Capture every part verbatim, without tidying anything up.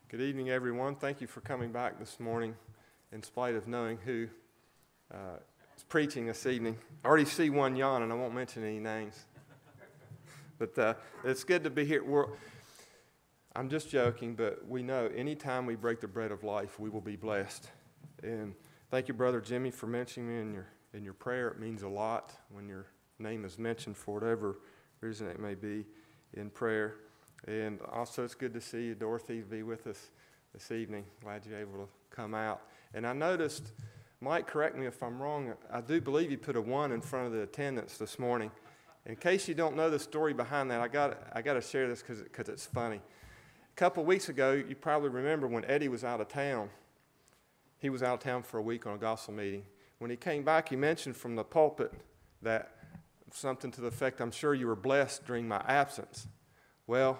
Good evening, everyone. Thank you for coming back this morning in spite of knowing who uh, is preaching this evening. I already see one yawn, and I won't mention any names. But uh, it's good to be here. We're, I'm just joking, but we know anytime we break the bread of life, we will be blessed. And thank you, Brother Jimmy, for mentioning me in your, in your prayer. It means a lot when your name is mentioned for whatever reason it may be in prayer. And also, it's good to see you, Dorothy, be with us this evening. Glad you're able to come out. And I noticed, Mike, correct me if I'm wrong, I do believe you put a one in front of the attendance this morning. In case you don't know the story behind that, I got I got to share this because because it's funny. A couple of weeks ago, you probably remember when Eddie was out of town. He was out of town for a week on a gospel meeting. When he came back, he mentioned from the pulpit that something to the effect, I'm sure you were blessed during my absence. Well,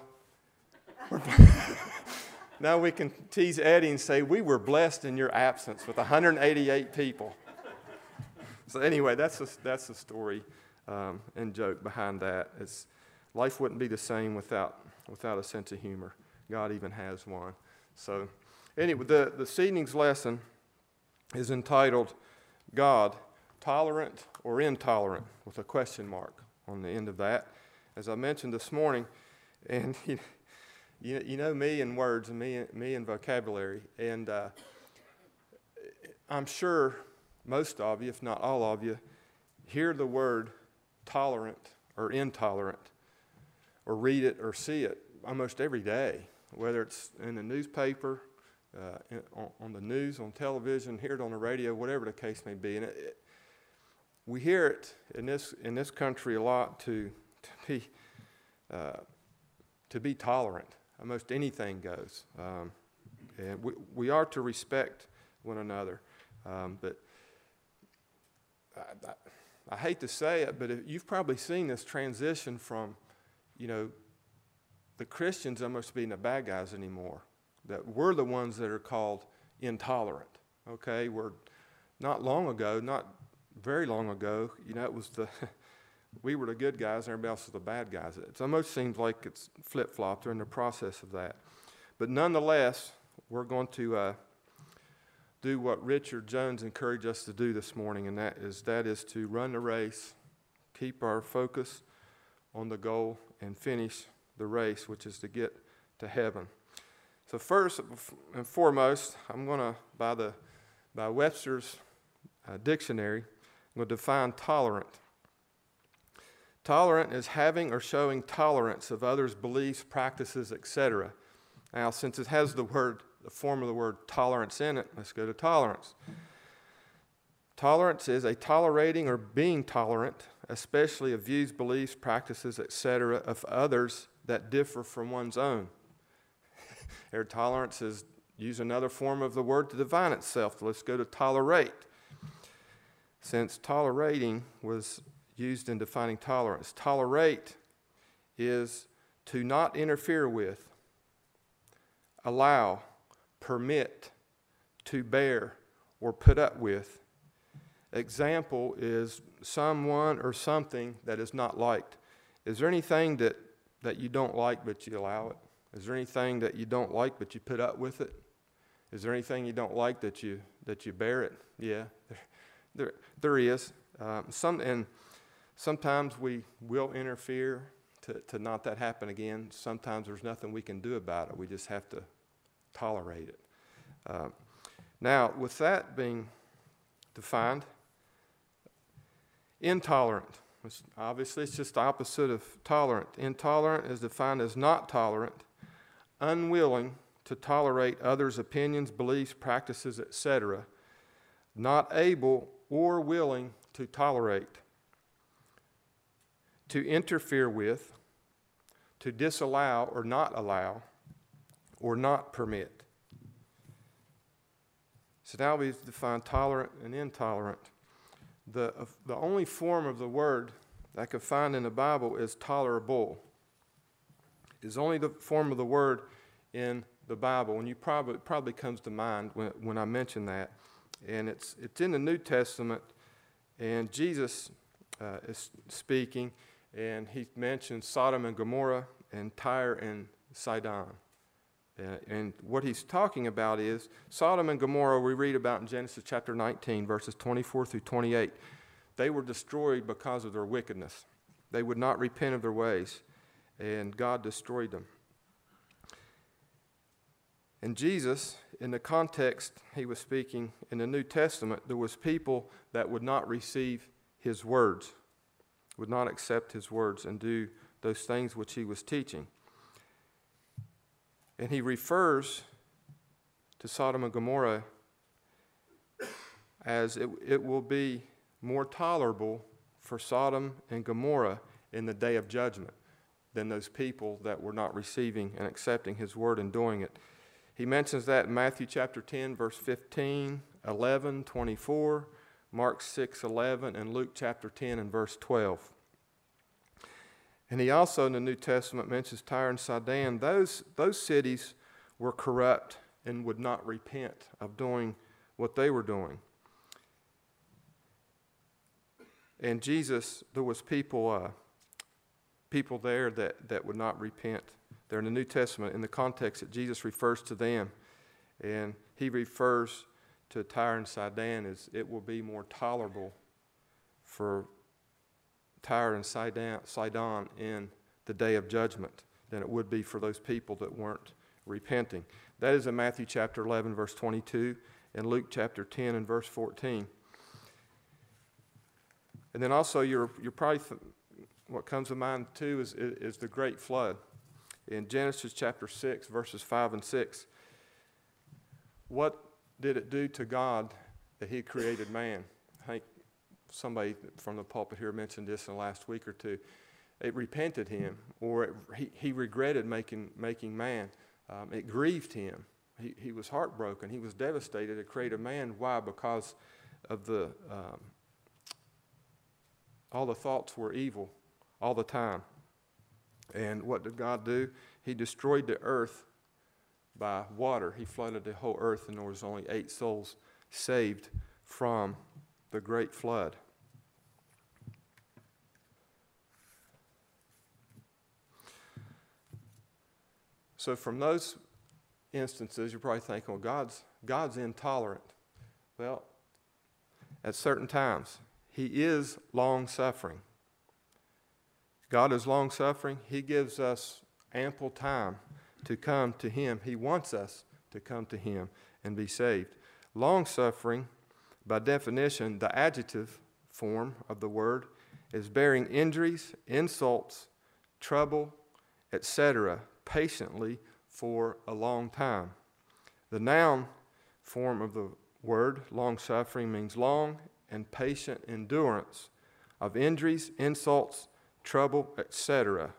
now we can tease Eddie and say, we were blessed in your absence with one hundred eighty-eight people. So anyway, that's a, that's the story um, and joke behind that. It's, life wouldn't be the same without without a sense of humor. God even has one. So anyway, the, this evening's lesson is entitled, God, Tolerant or Intolerant, with a question mark on the end of that. As I mentioned this morning, and you, you, you know me and words and me, me and vocabulary, and uh, I'm sure most of you, if not all of you, hear the word tolerant or intolerant or read it or see it almost every day, whether it's in the newspaper, uh, in, on, on the news, on television, hear it on the radio, whatever the case may be. And it, it, we hear it in this in this country a lot to, to be uh, to be tolerant. Almost anything goes. Um, and we, we are to respect one another. Um, but I, I, I hate to say it, but if, you've probably seen this transition from, you know, the Christians almost being the bad guys anymore. That we're the ones that are called intolerant. Okay? We're not long ago, not very long ago, you know, it was the... we were the good guys and everybody else was the bad guys. It almost seems like it's flip-flopped. They're in the process of that. But nonetheless, we're going to uh, do what Richard Jones encouraged us to do this morning, and that is, that is to run the race, keep our focus on the goal, and finish the race, which is to get to heaven. So first and foremost, I'm going to, by, the, by Webster's uh, dictionary, I'm going to define tolerant. Tolerant is having or showing tolerance of others' beliefs, practices, et cetera. Now, since it has the word, the form of the word tolerance in it, let's go to tolerance. Tolerance is a tolerating or being tolerant, especially of views, beliefs, practices, et cetera, of others that differ from one's own. Their tolerance is, use another form of the word to define itself. Let's go to tolerate. Since tolerating was used in defining tolerance. Tolerate is to not interfere with, allow, permit, to bear, or put up with. Example is someone or something that is not liked. Is there anything that, that you don't like but you allow it? Is there anything that you don't like but you put up with it? Is there anything you don't like that you that you bear it? Yeah, there, there, there is. Um, some and Sometimes we will interfere to, to not that happen again. Sometimes there's nothing we can do about it. We just have to tolerate it. Uh, now, with that being defined, intolerant. It's, obviously, it's just the opposite of tolerant. Intolerant is defined as not tolerant, unwilling to tolerate others' opinions, beliefs, practices, et cetera, not able or willing to tolerate, to interfere with, to disallow or not allow, or not permit. So now we've defined tolerant and intolerant. The, uh, the only form of the word that I could find in the Bible is tolerable. It's only the form of the word in the Bible, and you probably it probably comes to mind when, when I mention that. And it's it's in the New Testament, and Jesus uh, is speaking. And he mentions Sodom and Gomorrah and Tyre and Sidon Uh, and what he's talking about is Sodom and Gomorrah, we read about in Genesis chapter nineteen, verses twenty-four through twenty-eight. They were destroyed because of their wickedness. They would not repent of their ways, and God destroyed them. And Jesus, in the context he was speaking in the New Testament, there was people that would not receive his words, would not accept his words and do those things which he was teaching. And he refers to Sodom and Gomorrah as it, it will be more tolerable for Sodom and Gomorrah in the day of judgment than those people that were not receiving and accepting his word and doing it. He mentions that in Matthew chapter ten, verse fifteen, eleven, twenty-four, Mark six, eleven, and Luke chapter ten and verse twelve. And he also in the New Testament mentions Tyre and Sidon. Those, those cities were corrupt and would not repent of doing what they were doing. And Jesus, there was people, uh, people there that, that would not repent. They're in the New Testament in the context that Jesus refers to them. And he refers to Tyre and Sidon as it will be more tolerable for Tyre and Sidon, Sidon in the day of judgment than it would be for those people that weren't repenting. That is in Matthew chapter eleven, verse twenty-two, and Luke chapter ten and verse fourteen. And then also, you're, you're probably th- what comes to mind too is, is, is the great flood. In Genesis chapter six, verses five and six, what did it do to God that he created man? I think somebody from the pulpit here mentioned this in the last week or two. It repented him, or it, he, he regretted making, making man. Um, it grieved him. He, he was heartbroken. He was devastated to create a man. Why? Because of the, um, all the thoughts were evil all the time. And what did God do? He destroyed the earth by water. He flooded the whole earth, and there was only eight souls saved from the great flood. So from those instances, you're probably thinking, well, God's, God's intolerant. Well, at certain times, he is long-suffering. God is long-suffering. He gives us ample time to come to him. He wants us to come to him and be saved. Long-suffering, by definition, the adjective form of the word is bearing injuries, insults, trouble, et cetera, patiently for a long time. The noun form of the word, long-suffering, means long and patient endurance of injuries, insults, trouble, et cetera.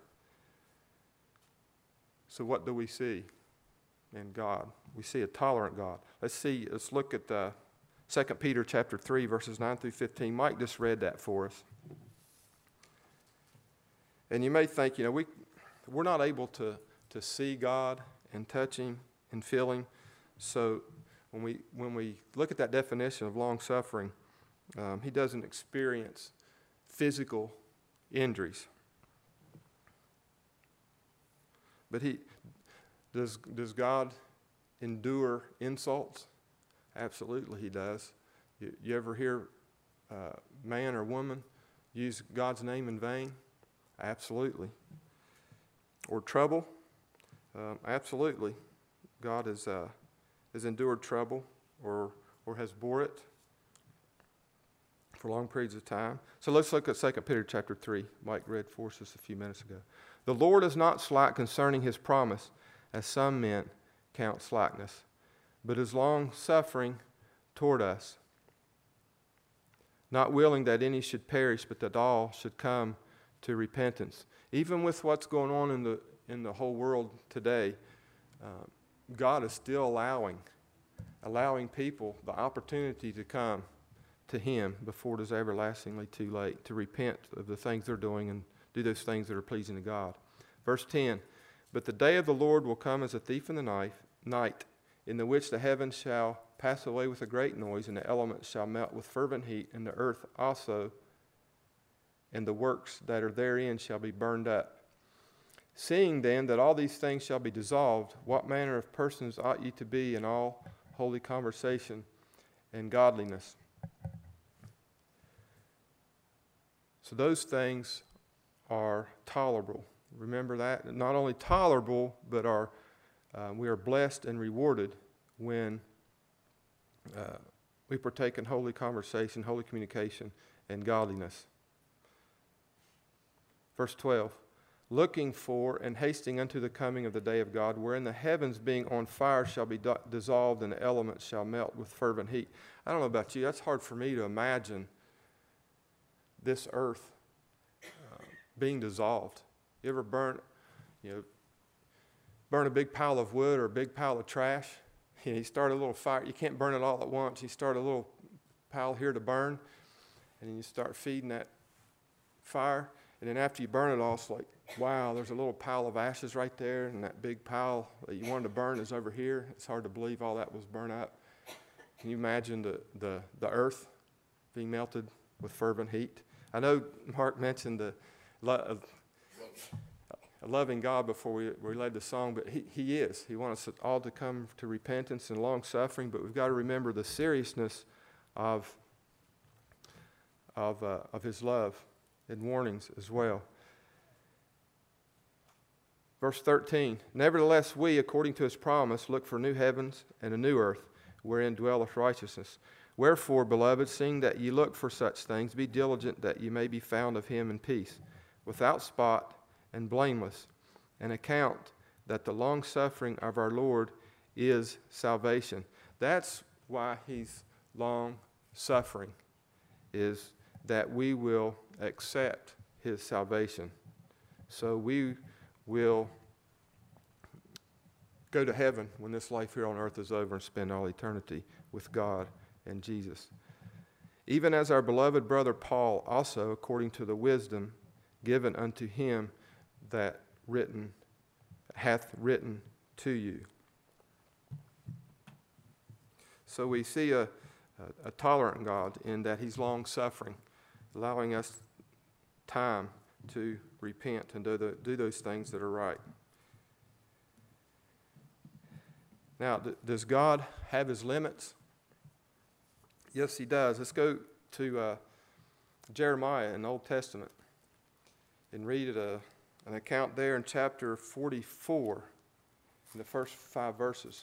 So what do we see in God? We see a tolerant God. Let's see, let's look at the Second Peter chapter three, verses nine through fifteen. Mike just read that for us. And you may think, you know, we, we're not able to, to see God and touch him and feel him. So when we, when we look at that definition of long-suffering, um, he doesn't experience physical injuries. But he does, does God endure insults? Absolutely he does. You, you ever hear uh, man or woman use God's name in vain? Absolutely. Or trouble? Um, absolutely. God has, uh, has endured trouble or, or has bore it for long periods of time. So let's look at Second Peter chapter three. Mike read for us just a few minutes ago. The Lord is not slack concerning his promise, as some men count slackness, but is long-suffering toward us, not willing that any should perish, but that all should come to repentance. Even with what's going on in the in the whole world today, uh, God is still allowing, allowing people the opportunity to come to him before it is everlastingly too late, to repent of the things they're doing and do those things that are pleasing to God. Verse ten, but the day of the Lord will come as a thief in the night, night, in the which the heavens shall pass away with a great noise, and the elements shall melt with fervent heat, and the earth also, and the works that are therein shall be burned up. Seeing then that all these things shall be dissolved, what manner of persons ought ye to be in all holy conversation and godliness? So those things are tolerable. Remember that? Not only tolerable, but are uh, we are blessed and rewarded when uh, we partake in holy conversation, holy communication, and godliness. Verse twelve, looking for and hasting unto the coming of the day of God, wherein the heavens being on fire shall be do- dissolved, and the elements shall melt with fervent heat. I don't know about you, that's hard for me to imagine this earth uh, being dissolved. You ever burn, you know, burn a big pile of wood or a big pile of trash? You know, you start a little fire. You can't burn it all at once. You start a little pile here to burn, and then you start feeding that fire. And then after you burn it all, it's like, wow, there's a little pile of ashes right there, and that big pile that you wanted to burn is over here. It's hard to believe all that was burned up. Can you imagine the, the, the earth being melted with fervent heat? I know Mark mentioned the lo- a loving God before we, we led the song, but he, he is. He wants us all to come to repentance and long-suffering, but we've got to remember the seriousness of, of, uh, of his love and warnings as well. Verse thirteen, nevertheless we, according to his promise, look for new heavens and a new earth, wherein dwelleth righteousness. Wherefore, beloved, seeing that ye look for such things, be diligent that ye may be found of him in peace, without spot and blameless, and account that the long-suffering of our Lord is salvation. That's why he's long-suffering, is that we will accept his salvation. So we will go to heaven when this life here on earth is over and spend all eternity with God and Jesus. Even as our beloved brother Paul also, according to the wisdom given unto him, that written hath written to you. So we see a, a, a tolerant God in that he's long-suffering, allowing us time to repent and do, the, do those things that are right. Now, th- does God have his limits? Yes, he does. Let's go to uh, Jeremiah in the Old Testament and read a, an account there in chapter forty-four, in the first five verses.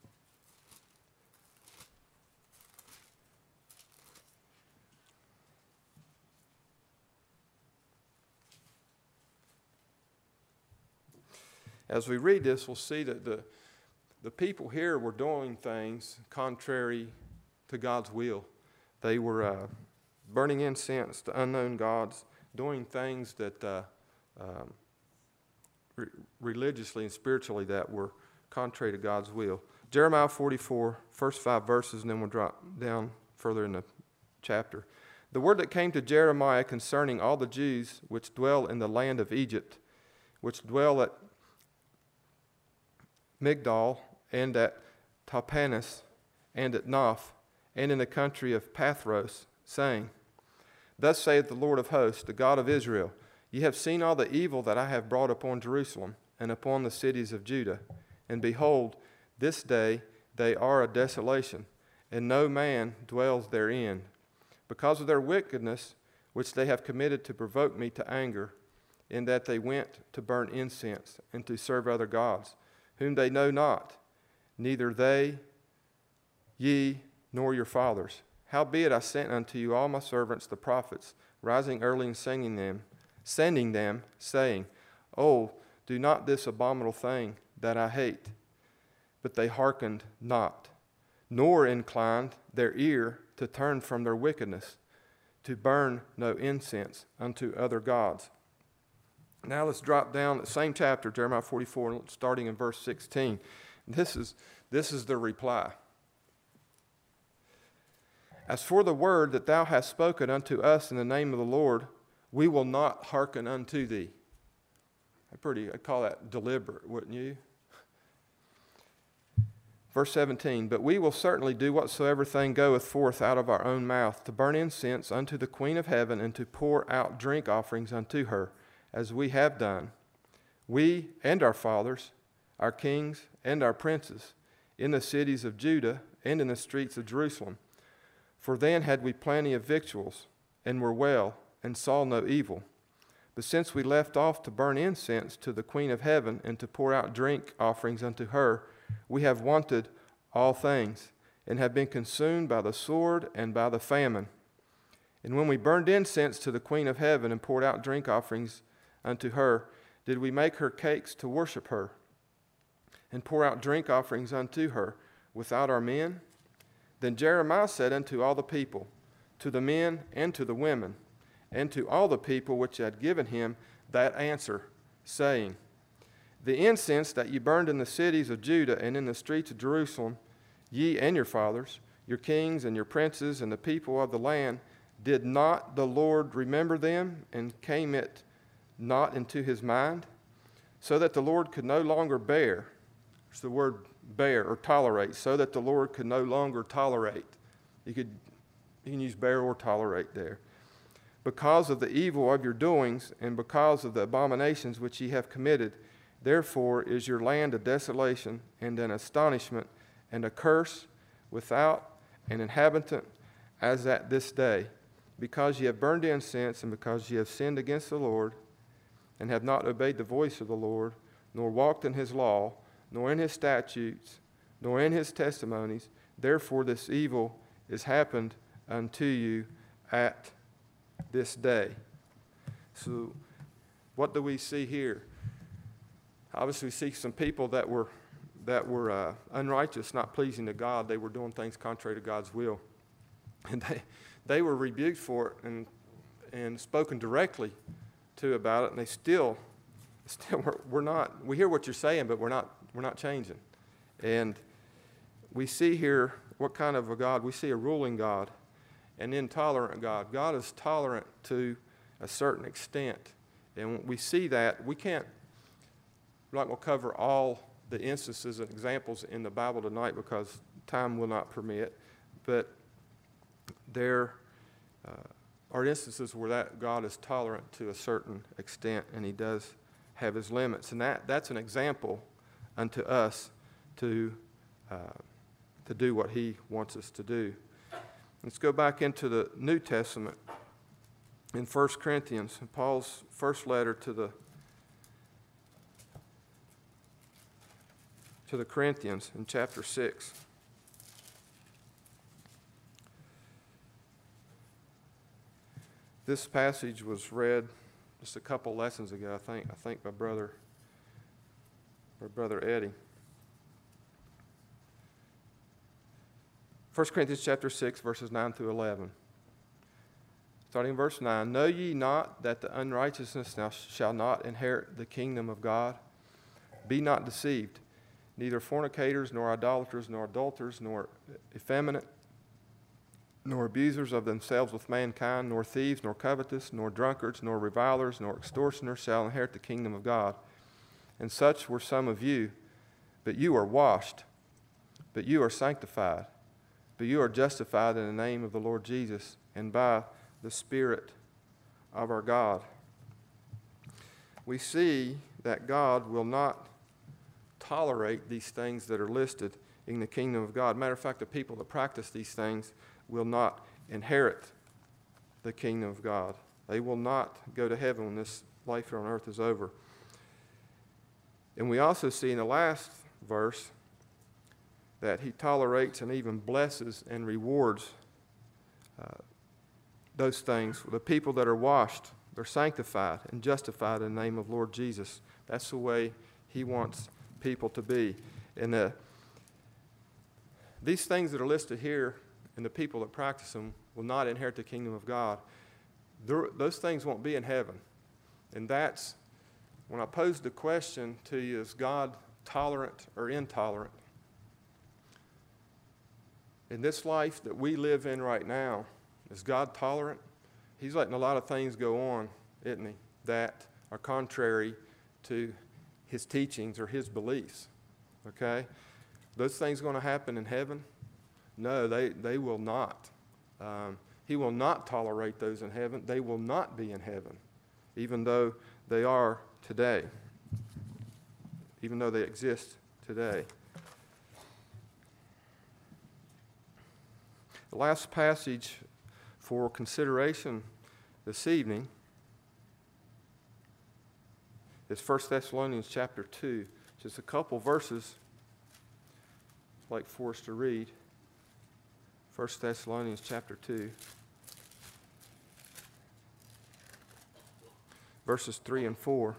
As we read this, we'll see that the, the people here were doing things contrary to God's will. They were uh, burning incense to unknown gods, doing things that uh, um, re- religiously and spiritually that were contrary to God's will. Jeremiah forty-four, first five verses, and then we'll drop down further in the chapter. The word that came to Jeremiah concerning all the Jews which dwell in the land of Egypt, which dwell at Migdol, and at Tapanhes, and at Noph, and in the country of Pathros, saying, Thus saith the Lord of hosts, the God of Israel, Ye have seen all the evil that I have brought upon Jerusalem, and upon the cities of Judah. And behold, this day they are a desolation, and no man dwells therein, because of their wickedness, which they have committed to provoke me to anger, in that they went to burn incense, and to serve other gods, whom they know not, neither they, ye, nor your fathers. Howbeit I sent unto you all my servants the prophets, rising early and singing them, sending them, saying, Oh, do not this abominable thing that I hate. But they hearkened not, nor inclined their ear to turn from their wickedness, to burn no incense unto other gods. Now let's drop down the same chapter, Jeremiah forty-four, starting in verse sixteen. This is, this is the reply. As for the word that thou hast spoken unto us in the name of the Lord, we will not hearken unto thee. I pretty, I'd call that deliberate, wouldn't you? Verse seventeen, But we will certainly do whatsoever thing goeth forth out of our own mouth, to burn incense unto the Queen of heaven, and to pour out drink offerings unto her, as we have done. we and our fathers, our kings and our princes, in the cities of Judah and in the streets of Jerusalem. For then had we plenty of victuals, and were well, and saw no evil. But since we left off to burn incense to the Queen of Heaven, and to pour out drink offerings unto her, we have wanted all things, and have been consumed by the sword and by the famine. And when we burned incense to the Queen of Heaven, and poured out drink offerings unto her, did we make her cakes to worship her, and pour out drink offerings unto her without our men? Then Jeremiah said unto all the people, to the men and to the women, and to all the people which had given him that answer, saying, the incense that ye burned in the cities of Judah and in the streets of Jerusalem, ye and your fathers, your kings and your princes and the people of the land, did not the Lord remember them, and came it not into his mind? So that the Lord could no longer bear, it's the word bear or tolerate, so that the Lord could no longer tolerate. You could you can use bear or tolerate there. Because of the evil of your doings, and because of the abominations which ye have committed, therefore is your land a desolation and an astonishment and a curse without an inhabitant as at this day, because ye have burned incense, and because ye have sinned against the Lord, and have not obeyed the voice of the Lord, nor walked in his law, nor in his statutes, nor in his testimonies. Therefore this evil is happened unto you at this day. So what do we see here? Obviously we see some people that were that were uh, unrighteous, not pleasing to God. They were doing things contrary to God's will. And they, they were rebuked for it and, and spoken directly to about it, and they still, still we're, we're not, we hear what you're saying, but we're not, we're not changing. And we see here what kind of a God. We see a ruling God, an intolerant God. God is tolerant to a certain extent. And we see that. We can't, we're not going to cover all the instances and examples in the Bible tonight because time will not permit. But there uh, are instances where that God is tolerant to a certain extent, and he does have his limits. And that, that's an example unto us to, uh, to do what he wants us to do. Let's go back into the New Testament in First Corinthians, Paul's first letter to the to the Corinthians in chapter six. This passage was read just a couple lessons ago, I think. I think by brother, by brother Eddie. First Corinthians chapter six, verses nine through eleven. Starting in verse nine, know ye not that the unrighteousness now shall not inherit the kingdom of God? Be not deceived. Neither fornicators, nor idolaters, nor adulterers, nor effeminate, nor abusers of themselves with mankind, nor thieves, nor covetous, nor drunkards, nor revilers, nor extortioners shall inherit the kingdom of God. And such were some of you. But you are washed, but you are sanctified, but you are justified in the name of the Lord Jesus, and by the Spirit of our God. We see that God will not tolerate these things that are listed in the kingdom of God. Matter of fact, the people that practice these things will not inherit the kingdom of God. They will not go to heaven when this life here on earth is over. And we also see in the last verse that he tolerates and even blesses and rewards uh, those things. The people that are washed, they're sanctified and justified in the name of Lord Jesus. That's the way he wants people to be. And uh, these things that are listed here, and the people that practice them will not inherit the kingdom of God. They're, those things won't be in heaven. And that's, when I posed the question to you, is God tolerant or intolerant? In this life that we live in right now, is God tolerant? He's letting a lot of things go on, isn't he, that are contrary to his teachings or his beliefs, okay? Those things going to happen in heaven? No, they, they will not. Um, he will not tolerate those in heaven. They will not be in heaven, even though they are today. even though they exist today. The last passage for consideration this evening is First Thessalonians chapter two. Just a couple verses I'd like for us to read. First Thessalonians chapter two. Verses three and four.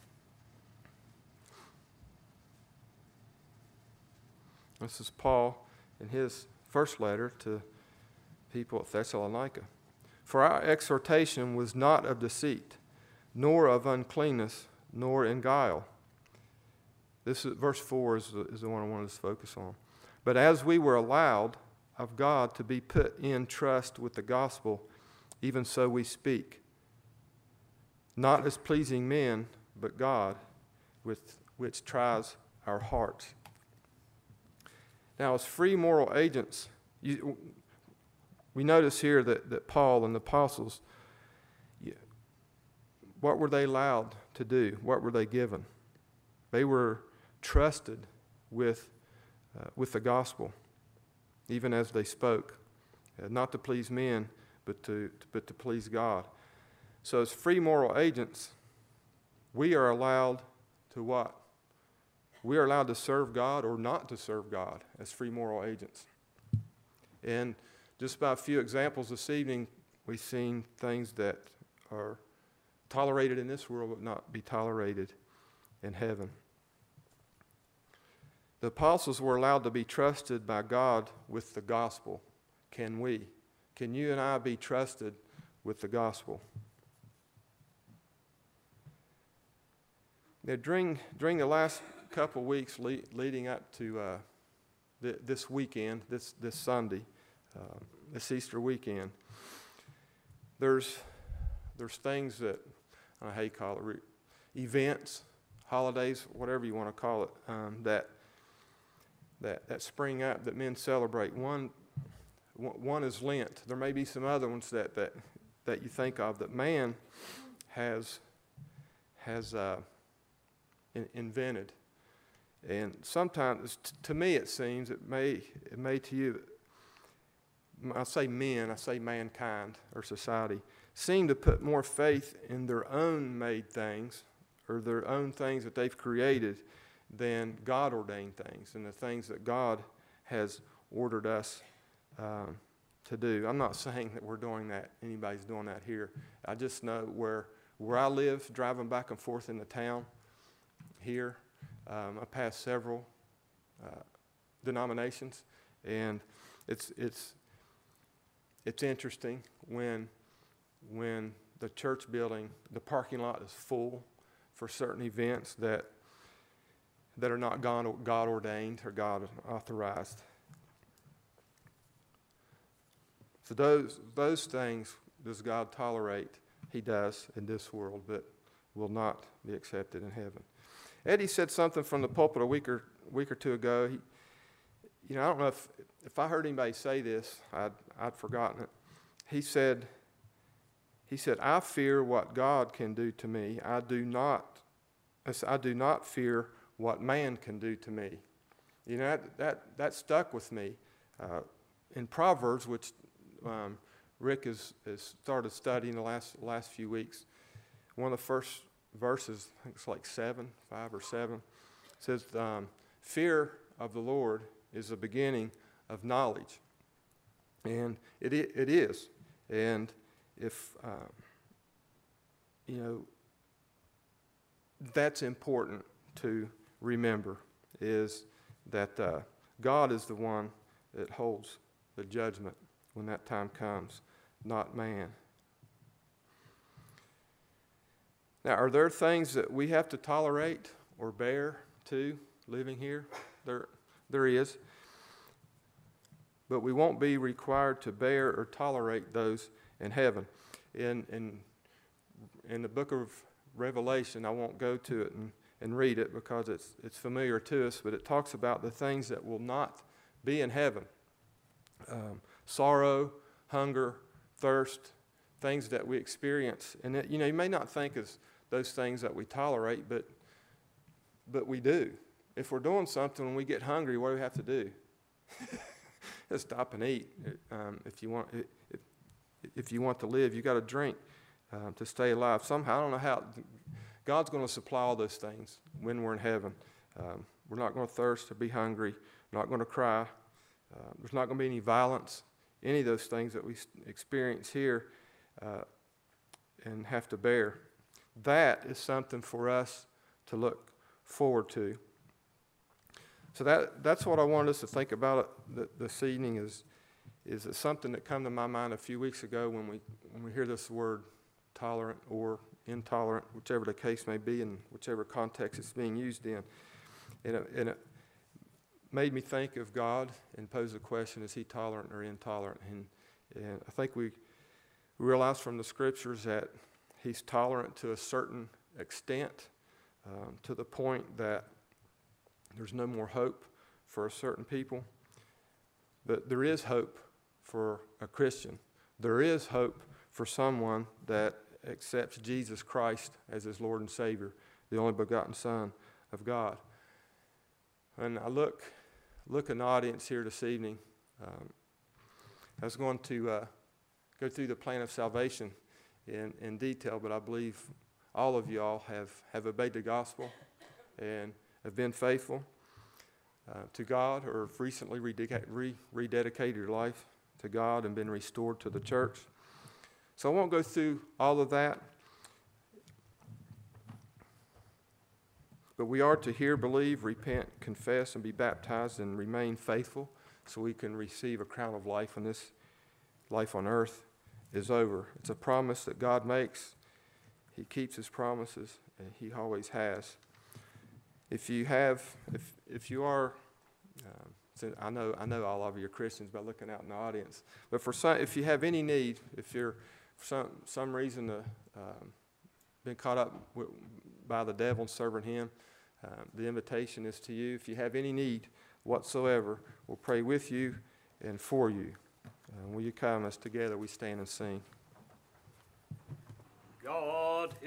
This is Paul in his first letter to people at Thessalonica. For our exhortation was not of deceit, nor of uncleanness, nor in guile. This is, verse four is the, is the one I wanted to focus on. But as we were allowed of God to be put in trust with the gospel, even so we speak. Not as pleasing men, but God, with which tries our hearts. Now, as free moral agents, you, we notice here that, that Paul and the apostles, what were they allowed to do? What were they given? They were trusted with, uh, with the gospel, even as they spoke, uh, not to please men, but to, but to please God. So as free moral agents, we are allowed to what? We are allowed to serve God or not to serve God as free moral agents. And just by a few examples this evening, we've seen things that are tolerated in this world but not be tolerated in heaven. The apostles were allowed to be trusted by God with the gospel. Can we? Can you and I be trusted with the gospel? Now, during, during the last couple weeks le- leading up to uh, th- this weekend, this, this Sunday, uh, this Easter weekend, there's, there's things that, I don't know how you call it, re- events, holidays, whatever you want to call it, um, that, that, that spring up that men celebrate. One, one is Lent. There may be some other ones that, that, that you think of that man has, has uh, in, invented. And sometimes, t- to me it seems, it may, it may to you, I say men, I say mankind or society, seem to put more faith in their own made things or their own things that they've created than God-ordained things and the things that God has ordered us um, to do. I'm not saying that we're doing that, anybody's doing that here. I just know where, where I live, driving back and forth in the town here, um, I pass several uh, denominations, and it's it's it's interesting when when the church building, the parking lot is full for certain events that that are not God, God ordained or God authorized. So those those things does God tolerate? He does in this world, but will not be accepted in heaven. Eddie said something from the pulpit a week or week or two ago. He, you know, I don't know if if I heard anybody say this, I'd I'd forgotten it. He said, he said, I fear what God can do to me. I do not, I do not fear what man can do to me. You know, that that, that stuck with me. Uh, in Proverbs, which um, Rick has, has started studying the last last few weeks, one of the first verses, I think it's like seven, five or seven, says, um, fear of the Lord is the beginning of knowledge. And it it is. And if, uh, you know, that's important to remember, is that uh, God is the one that holds the judgment when that time comes, not man. Now, are there things that we have to tolerate or bear too, living here? There, there is. But we won't be required to bear or tolerate those in heaven. In, in, in the book of Revelation, I won't go to it and, and read it because it's, it's familiar to us, but it talks about the things that will not be in heaven. Um, sorrow, hunger, thirst, things that we experience. And, it, you know, you may not think as those things that we tolerate, but but we do. If we're doing something and we get hungry, what do we have to do? Just stop and eat. Um, if you want, if, if you want to live, you got to drink uh, to stay alive. Somehow, I don't know how. God's going to supply all those things when we're in heaven. Um, we're not going to thirst or be hungry. Not going to cry. Uh, there's not going to be any violence. Any of those things that we experience here uh, and have to bear. That is something for us to look forward to. So that that's what I wanted us to think about this evening is is it something that come to my mind a few weeks ago when we when we hear this word tolerant or intolerant, whichever the case may be and whichever context it's being used in. And it, and it made me think of God and pose the question, is he tolerant or intolerant? And, and I think we realize from the scriptures that he's tolerant to a certain extent, um, to the point that there's no more hope for a certain people. But there is hope for a Christian. There is hope for someone that accepts Jesus Christ as his Lord and Savior, the only begotten Son of God. And I look, look in the audience here this evening. Um, I was going to uh, go through the plan of salvation in, in detail, but I believe all of y'all have, have obeyed the gospel and have been faithful uh, to God, or have recently rededicated, re- rededicated your life to God and been restored to the church. So I won't go through all of that. But we are to hear, believe, repent, confess, and be baptized and remain faithful so we can receive a crown of life when this life on earth is over. It's a promise that God makes. He keeps his promises, and he always has. If you have, if if you are, um, so I know I know all of you are Christians by looking out in the audience. But for some, if you have any need, if you're for some some reason uh, um, been caught up with, by the devil and serving him, um, the invitation is to you. If you have any need whatsoever, we'll pray with you and for you. Uh, will you come as together we stand and sing? God